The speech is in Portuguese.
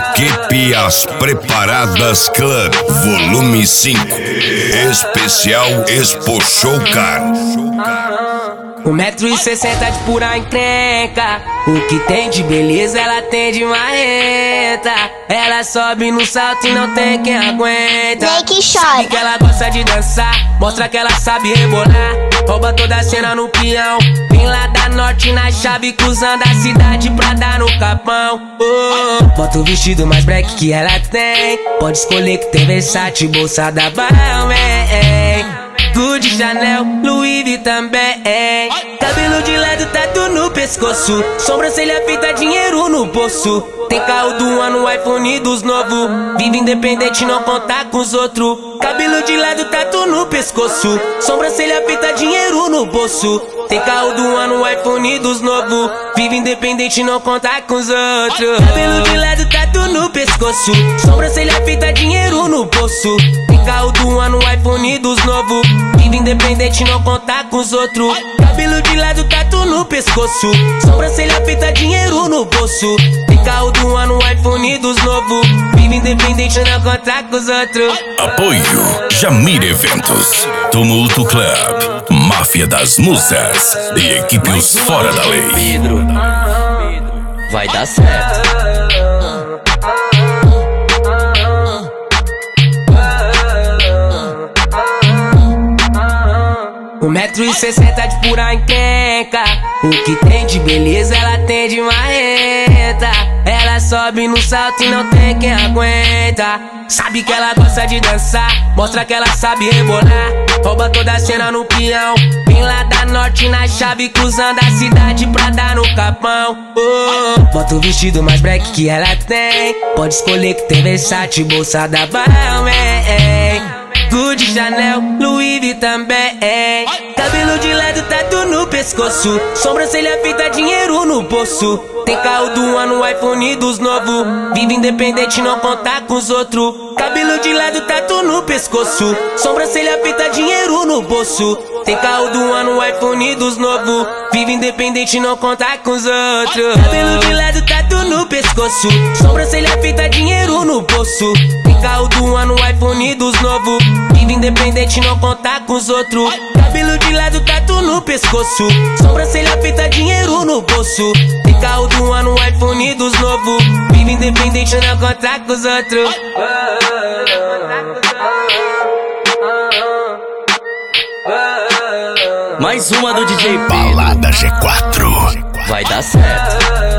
Equipe As Preparadas Club, volume 5. Especial Expo Showcar. 1,60 m de pura encrenca. O que tem de beleza ela tem de marreta. Ela sobe no salto e não tem quem aguenta. Sabe que ela gosta de dançar, mostra que ela sabe rebolar. Rouba toda a cena no peão. Vem lá da norte na chave, cruzando a cidade pra dar no capão. Bota o vestido mais black que ela tem. Pode escolher que tem Versace, bolsa da Balmain, Gucci, Chanel, Louis V também. Cabelo de lado, tatu no pescoço. Sobrancelha feita, dinheiro no bolso. Tem carro do ano, iPhone dos novo. Vive independente, não conta com os outros. Cabelo de lado, tatu no pescoço. Sobrancelha feita, dinheiro no bolso. Tem carro do ano, iPhone dos novo. Vive independente, não conta com os outros. Cabelo de lado, tatu no pescoço. Sobrancelha feita, dinheiro no bolso. Tem carro do ano, iPhone dos novo. Vive independente, não conta com os outros. Cabelo de lado, tatu no pescoço. Sobrancelha feita, dinheiro no bolso. Tem carro do ano, iPhone dos novo. Vive independente, não conta com os outros. Apoio Jamir Eventos, Tumulto Club, Máfia das Musas e equipe Os Fora da Lei. Pedro, vai dar certo. 1,60 m de pura encrenca. O que tem de beleza ela tem de marreta. Ela sobe no salto e não tem quem aguenta. Sabe que ela gosta de dançar, mostra que ela sabe rebolar. Rouba toda a cena no peão. Vem lá da norte na chave, cruzando a cidade pra dar no capão. Bota o vestido mais black que ela tem. Pode escolher que tem Versace, bolsa da Balmain, Gucci, Chanel, Louis V também. Cabelo de lado, tatu no pescoço. Sobrancelha feita, dinheiro no bolso. Tem carro do ano, iPhone dos novo. Vive independente, não conta com os outros. Cabelo de lado, tatu no pescoço. Sobrancelha feita, dinheiro no bolso. Tem carro do ano, iPhone dos novo. Vive independente, não conta com os outros. Cabelo de lado, tatu no pescoço. Sobrancelha feita, dinheiro no bolso. Tem carro do ano, iPhone dos novo. Vive independente, não conta com os outros. Cabelo de lado, tatu no pescoço. Sobrancelha feita, dinheiro no bolso. Tem carro do ano, iPhone dos novo. Vive independente, não conta com os outros. Mais uma do DJ Balada G4. vai dar certo.